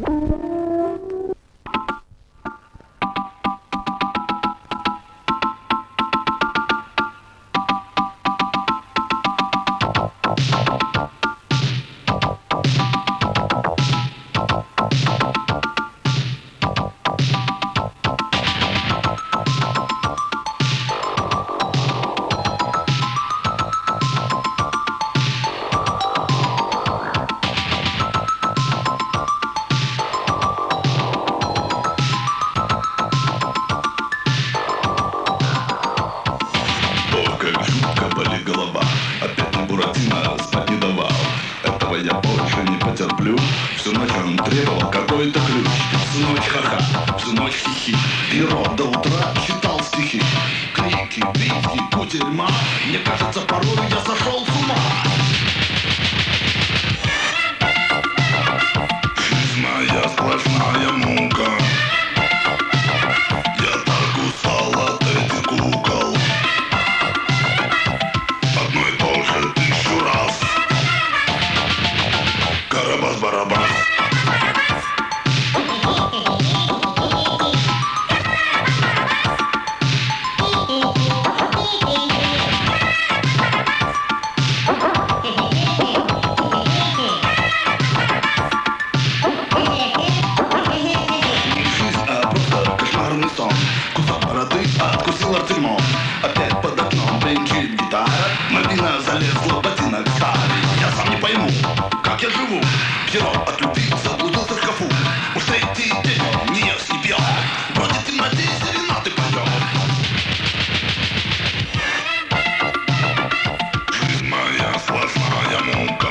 Всю ночь он требовал какой-то ключ. Всю ночь ха-ха, всю ночь хихи. И рот до утра читал стихи. Крики, визги, кутерьма. Мне кажется, порой я сошел с ума. Жизнь моя сплошная мука. Я так устал от этих кукол. Одно и то же 1000 раз. Карабас-барабас. Откусил артельмон, опять под окном бренчит гитара. Мобильно залезла в ботинок старый. Я сам не пойму, как я живу. Пьяно от любви заблудился в шкафу. Уж третий день он не ест, не пьет. Вроде в темноте серенады поет. Жизнь моя сплошная мука.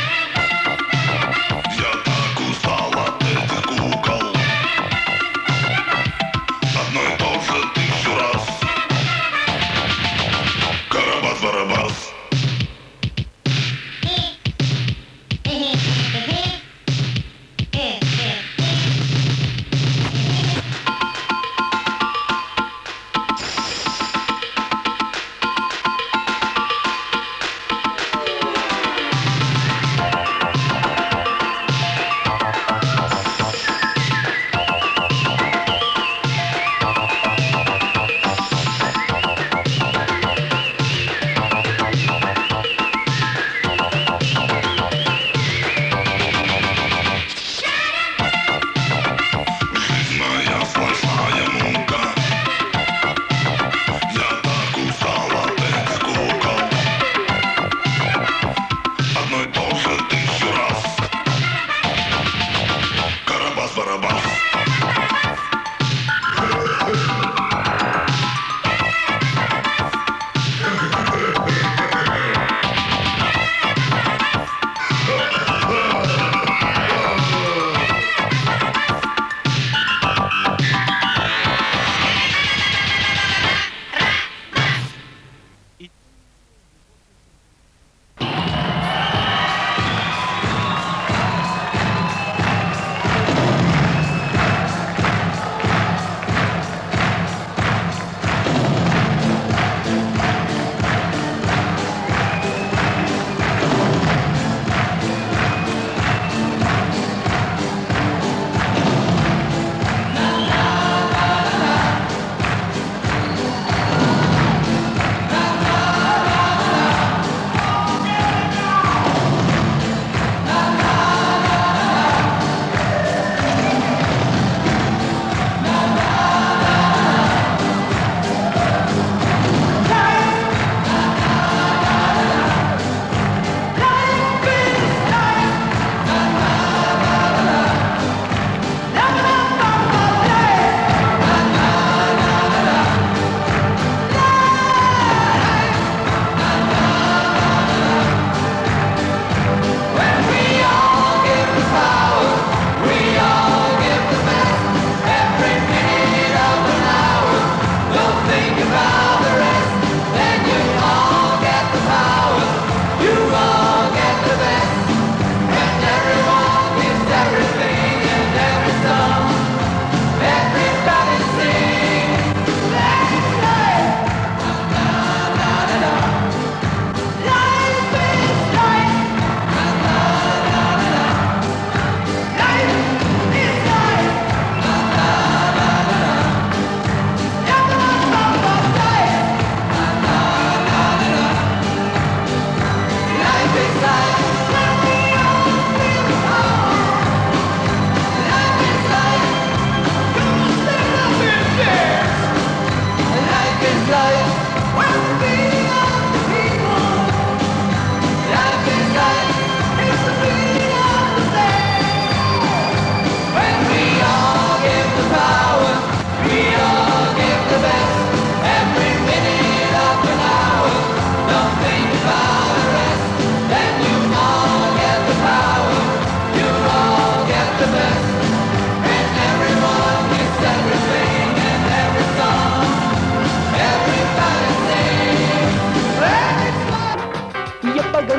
Я так устал от этих кукол. Одно и то же 1000 раз. Карабас-барабас.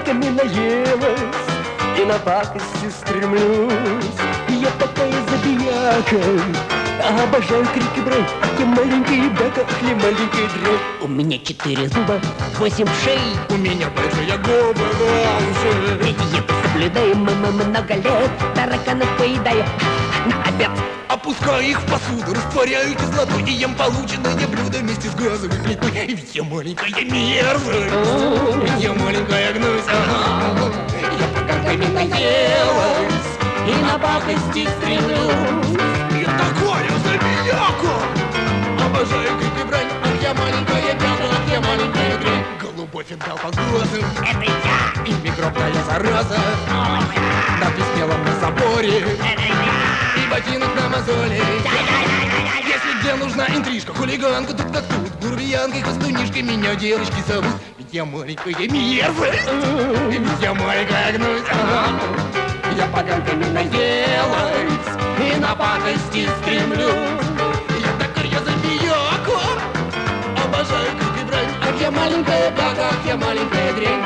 наркотиками наелась и на пакости стремлюсь. Я такая забияка, обожаю крики брать, ах, я маленькая бяка, ах, я маленькая дрянь. У меня 4 зуба, 8 шей, у меня большие губы, уши. диету соблюдаю много лет, тараканов поедаю на обед. Опускаю их в посуду, растворяю кислоту и ем полученное блюдо вместе с газовой плитой. И ведь я маленькая мерзость, ведь я маленькая гнусь. Я поганками наелась и на пакости стремлюсь. Я такая забияка, обожаю крик и брань. Ах, я маленькая бяка, ах, я маленькая дрянь. Голубой финтал под глазом, Это я, и микробная зараза на писпелом на заборе, и ботинок на мозоли. Если где нужна интрижка, хулиганка, тут как тут, грубиянкой, костунишкой меня девочки зовут. Ведь я маленькая мерзость, и ведь я маленькая гнусь. Я поганками наелась и на пакости стремлюсь. Я такая забияка, обожаю крик и брань. Ах, я маленькая бяка, ах, я маленькая дрянь.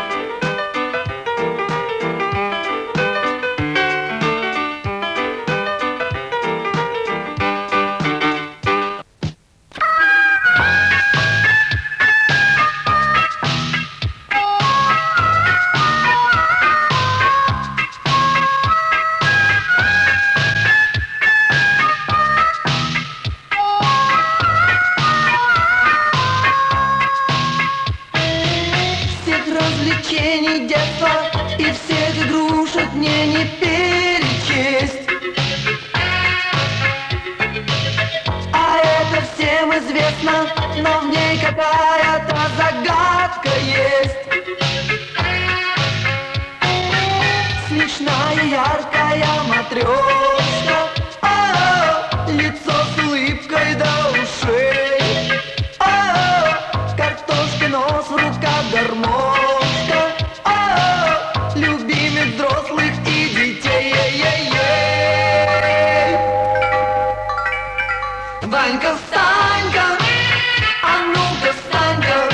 Развлечений детства и всех игрушек мне не перечесть. А это всем известно, но в ней какая-то загадка есть. Смешная, яркая матрешка, лицо с улыбкой до ушей, картошка, нос, в руках гармошка, любимец взрослых и детей. Ванька, встань-ка, а ну-ка встань-ка,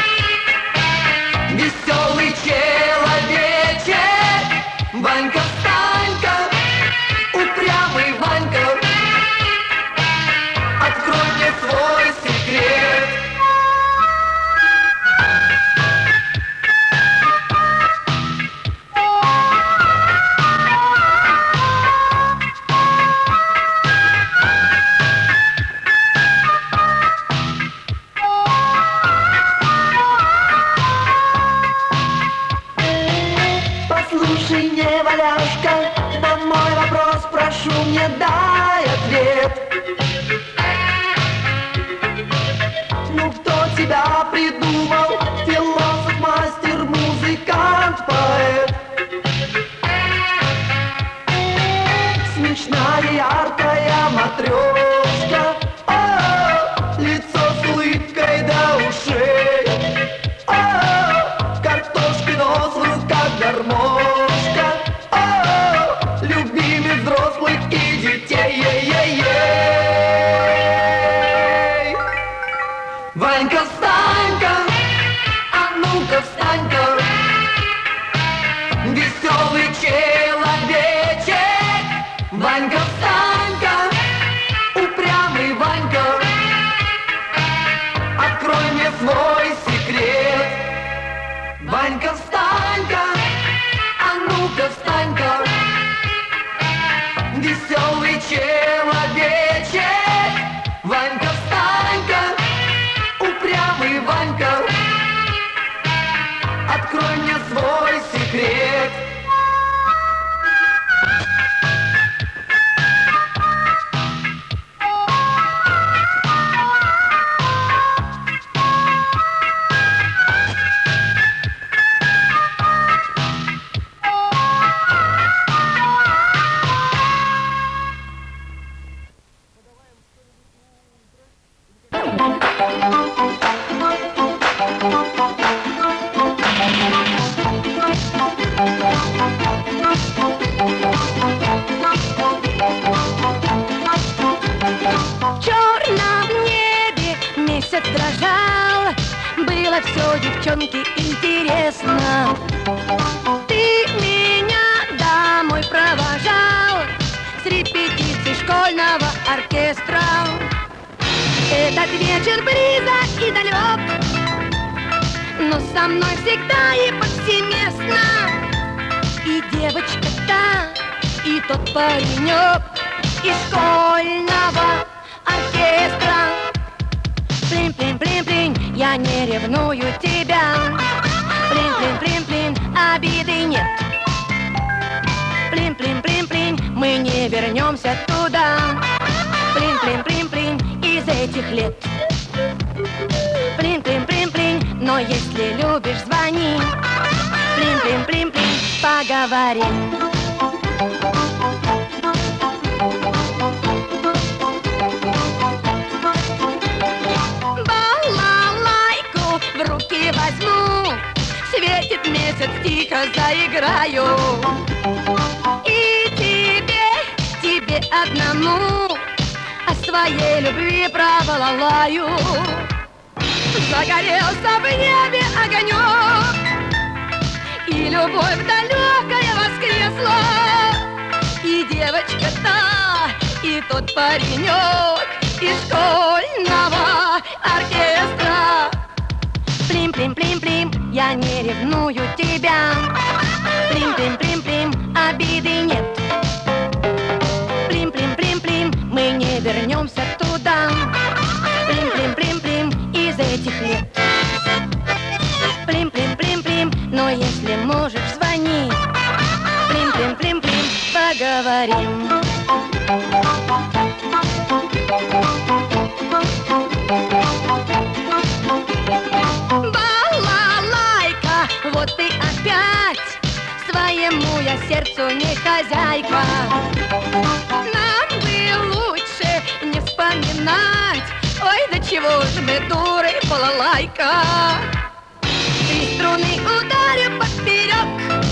веселый человечек. Ванька, встань-ка, упрямый Ванька, открой мне свой секрет. Послушай, неваляшка, на мой вопрос прошу мне дай ответ. Ну кто тебя придумал? Философ, мастер, музыкант, поэт. Смешная, яркая матрешка, лицо с улыбкой до ушей, картошка, нос, в руках гармошка, любимец взрослых и детей. Ванька, встань-ка, а ну-ка встань-ка, веселый человечек. Ванька, встань-ка, упрямый Ванька, открой мне свой секрет. Ванька, встань-ка, а ну-ка встань-ка, веселый человечек. Ванька, встань-ка, упрямый Ванька, открой мне свой секрет. все девчонке интересно. Ты меня домой провожал с репетицией школьного оркестра. Этот вечер близок и далек, но со мной всегда и повсеместно. И девочка-то, и тот паренек из школьного оркестра. Плин-плин-плин-плин, я не ревную тебя. Плин-плин-плин-плин, обиды нет. Плин-плин-плин-плин, мы не вернемся туда. Плин-плин-плин-плин, из этих лет. Плин-плин-плин-плин, но если любишь, звони. Плин-плин-плин-плин, поговорим. Балалайку в руки возьму, светит месяц, тихо заиграю. И тебе одному о своей любви провалалаю. Загорелся в небе огонек, и любовь далекая воскресла. И девочка-то, и тот паренек из школьного оркестра. Плим-плим-плим-плим, я не ревную тебя. Плим-плим-плим-плим, обиды нет. Плим-плим-плим-плим, мы не вернемся туда. Плим-плим-плим-плим, из этих лет. Плим-плим-плим-плим, но если можешь, звони. Плим-плим-плим-плим, поговорим. Балалайка, вот ты опять. Своему я сердцу не хозяйка. Нам бы лучше не вспоминать. Ой, да чего же мы дуры, балалайка. Три струны ударю поперек,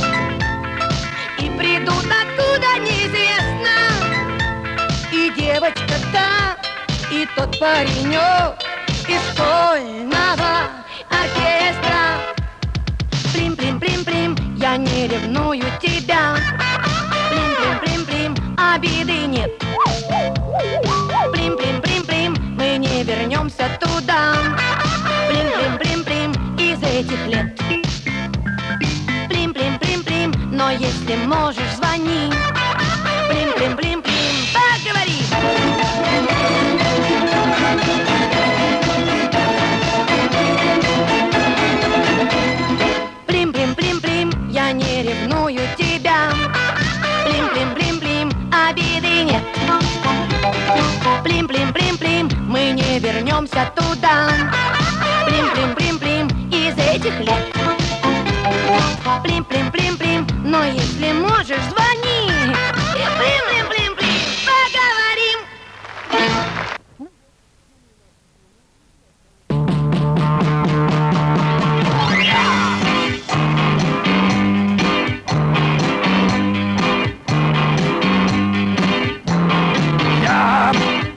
и придут откуда неизвестно. И девочка-то, и тот паренек из школьного оркестра. Плим-плим-плим-плим, я не ревную тебя. Плим-плим-плим-плим, обиды нет. Плим-плим-плим-плим, мы не вернемся туда. Плим-плим-плим-плим, из этих лет. Плим-плим-плим-плим, но если можешь, звони. Плим-плим-плим-плим, поговори. Плим-плим-плим-плим, я не ревную тебя. Плим-плим-плим-плим, обиды нет. Плим-плим-плим-плим, мы не вернемся туда. Плим-плим-плим-плим, из этих лет. Плим-плим-плим-плим, но если можешь, звони. И плим-плим-плим-плим, поговорим. Я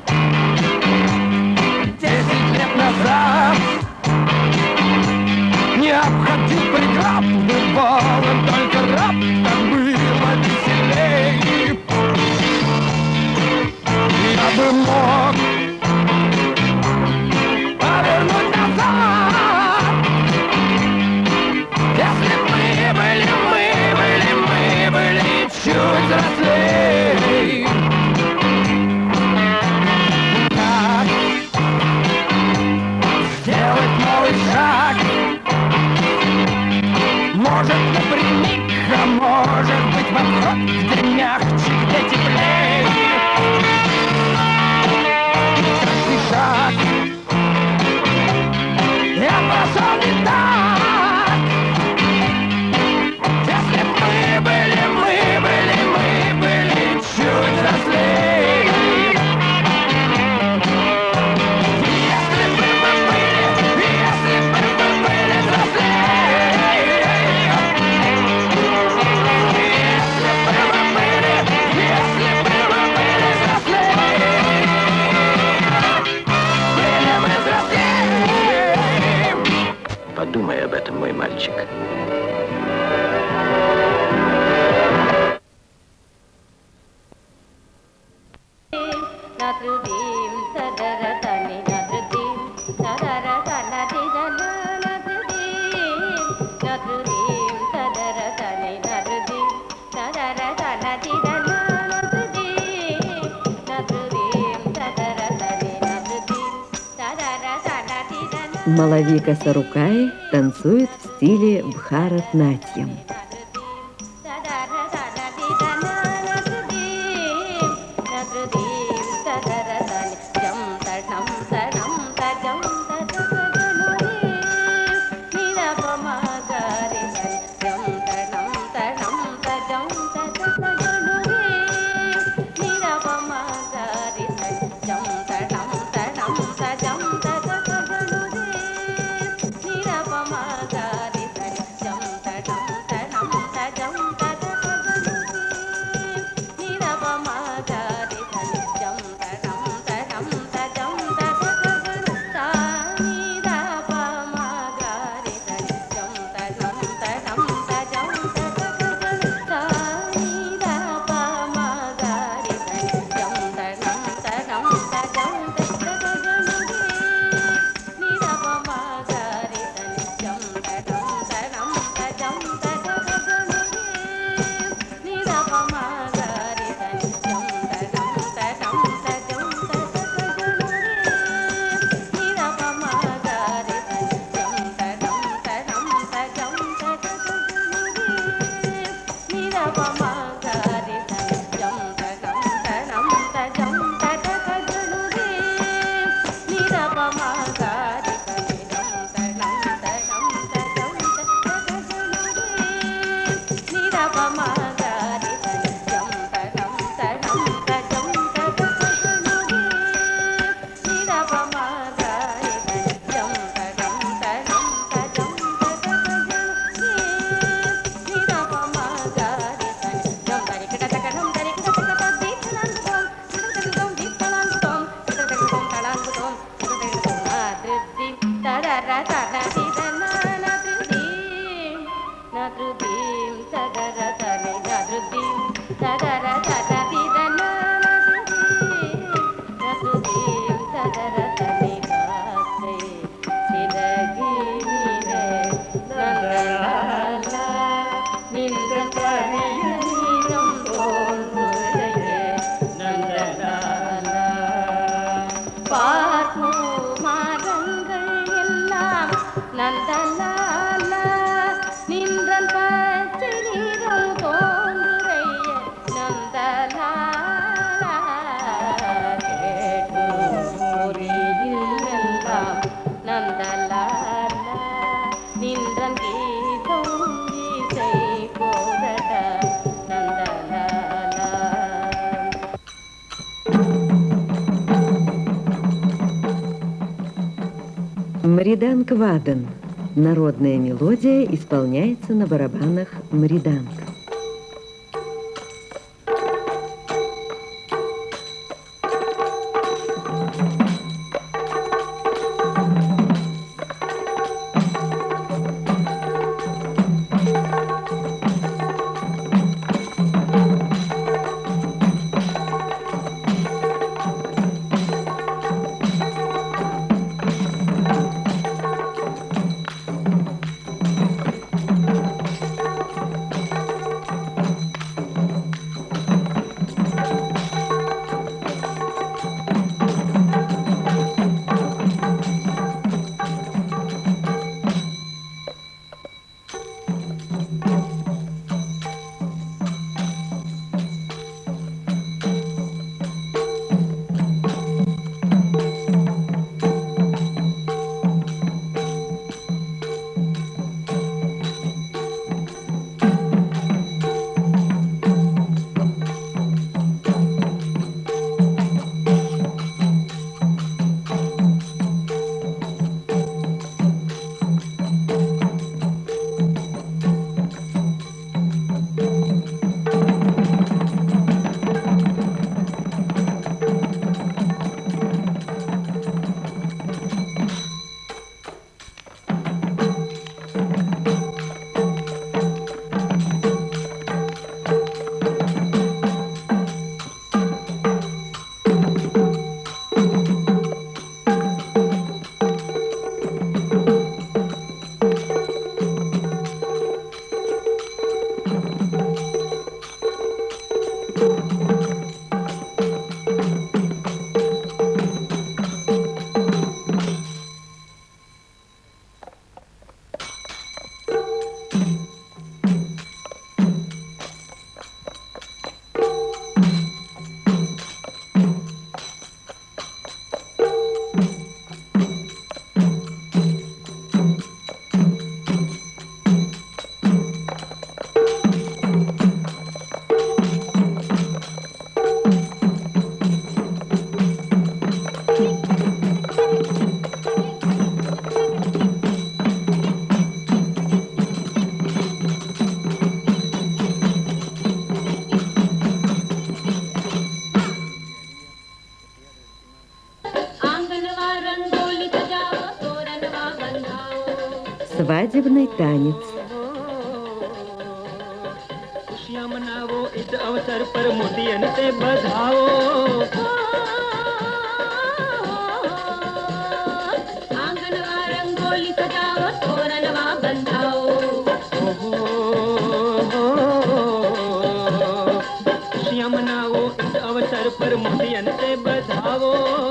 10 лет назад не обходил преград, бывал он только раб, так было веселей. Я бы мог повернуть назад, если бы мы были чуть взрослей. Как сделать новый шаг? Может, напрямик, а может быть, в обход, где мягче, где теплее. Малави Косарукай танцует в стиле Бхаратнатьям. Мриданг-вадан. Народная мелодия исполняется на барабанах мриданг. Свадебный танец. खुशियां मनाओ इस अवसर पर मोतियन से बधाओ आंगनवा रंगोली सजाओ तोरणवा बंधाओ खुशियां मनाओ इस अवसर पर मोतियन से बधाओ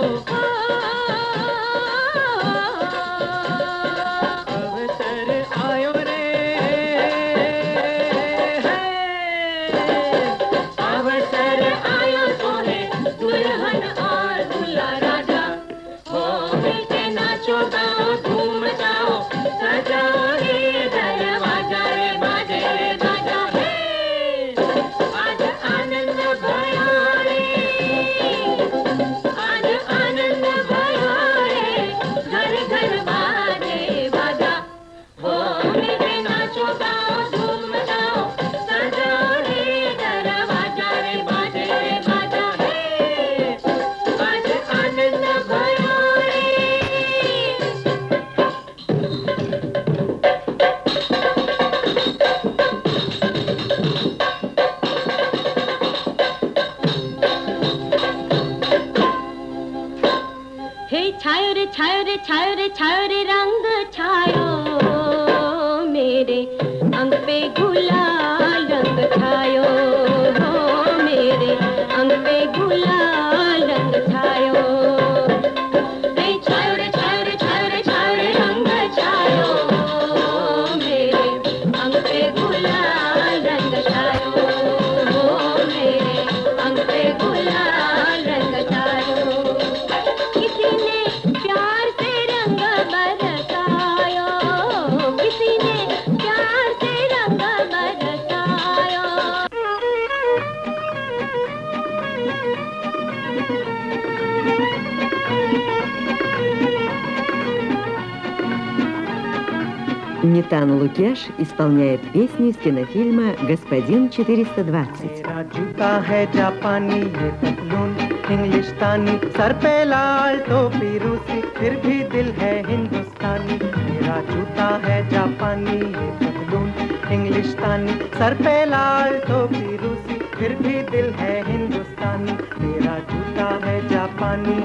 छायो रे रंग छायो मेरे अंग पे गुलाल रंग छायो मेरे अंग पे गुलाल रंग छायो रे छायो रे छायो रे छायो रे छायो रे रंग छायो मेरे अंग पे गुलाल रंग छायो मेरे अंग पे गुलाल रंग छायो किसी ने प्यार से रंग बरसायो किसी ने प्यार से रंग बरसायो Нитан Лукеш исполняет песни из кинофильма «Господин 420». मेरा जूता है जापानी ये पतलून इंग्लिस्तानी सर पे लाल टोपी रूसी फिर भी दिल है हिंदुस्तानी मेरा जूता है जापानी ये पतलून इंग्लिस्तानी सर पे लाल टोपी रूसी फिर भी दिल है हिंदुस्तानी मेरा जूता है जापानी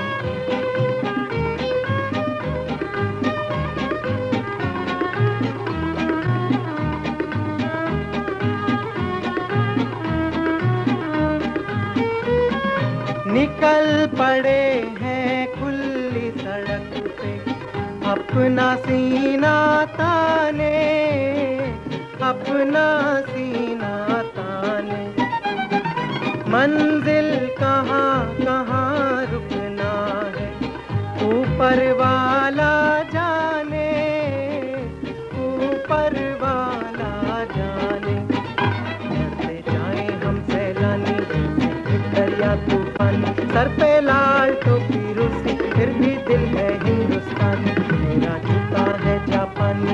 निकल पड़े हैं खुली सड़क पे अपना सीना ताने अपना सीना ताने मंजिल कहाँ कहाँ रुकना है ऊपर वाला जाने ऊपर वाला जाने बढ़ते जाएं हम सैलानी दरिया तूफानी सर पे लाल टोपी रूसी फिर भी दिल है हिंदुस्तानी मेरा जूता है जापानी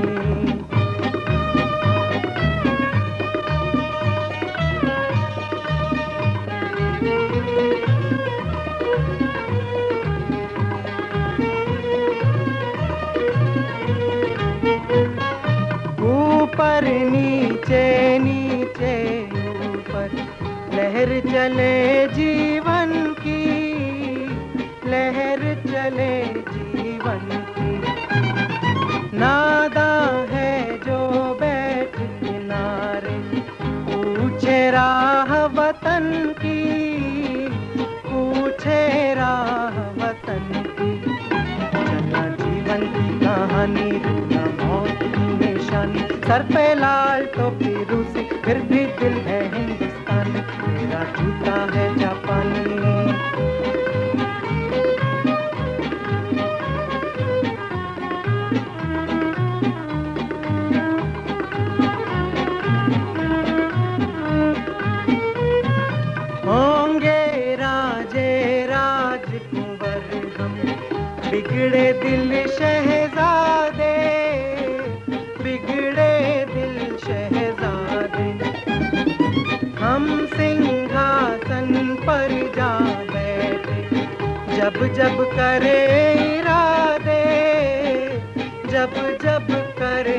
ऊपर नीचे नीचे ऊपर लहर चले जीवन की लहर चले जीवन की नादा है जो बैठ किनारे पूछे राह वतन की पूछे राह वतन की चला जीवन की कहानी रूना मौत की निशानी सर पे लाल टोपी रूसी फिर भी दिल है हिंदुस्तानी मेरा जूता है जापानी होंगे राजे राजकुंवर हम बिगड़े दिल शहजादे बिगड़े दिल शहजादे हम सिंहासन पर जा बैठे जब जब करे इरादे जब जब करे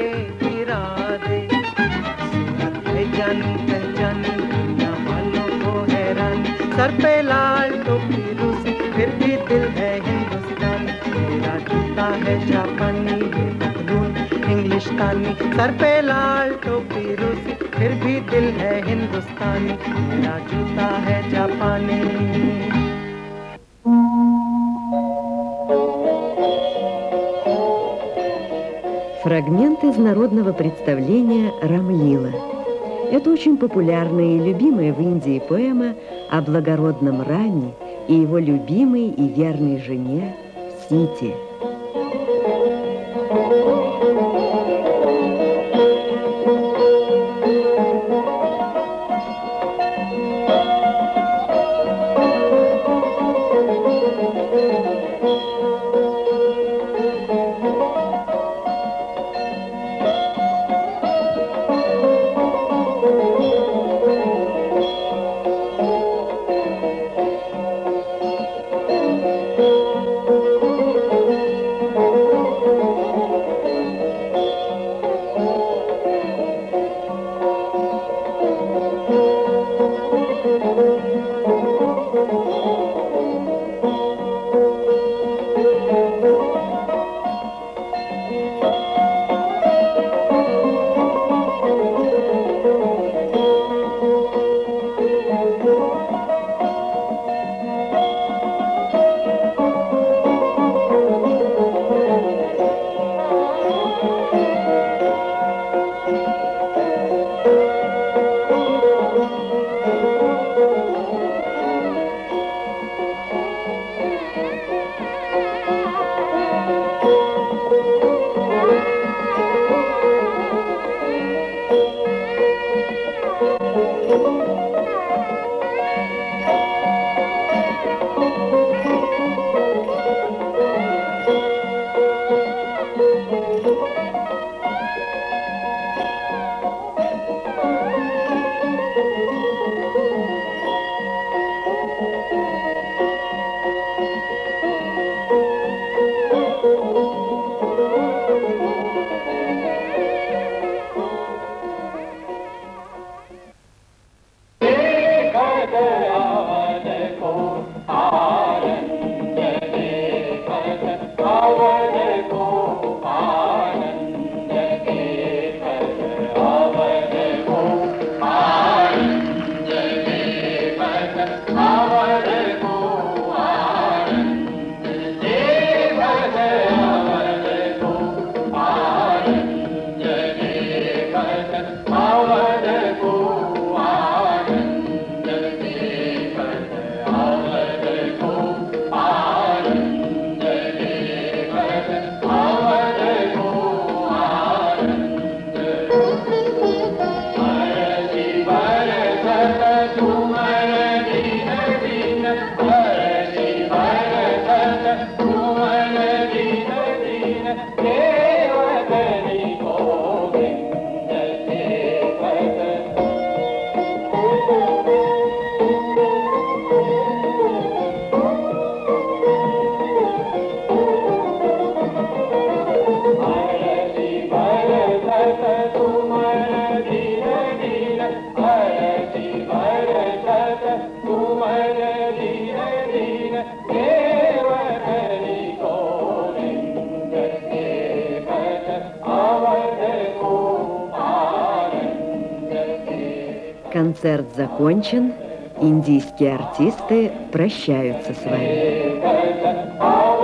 जानी पहचानी दुनिया वालों को हैरानी सर पे लाल टोपी रूसी फिर भी दिल है हिंदुस्तानी मेरा जूता है जापानी ये पतलून इंग्लिशतानी सर पे लाल टोपी रूसी फिर भी दिल है हिंदुस्तानी मेरा जूता है जापानी Фрагмент из народного представления «Рамлила». Это очень популярная и любимая в Индии поэма о благородном Раме и его любимой и верной жене Сите. Концерт закончен, индийские артисты прощаются с вами.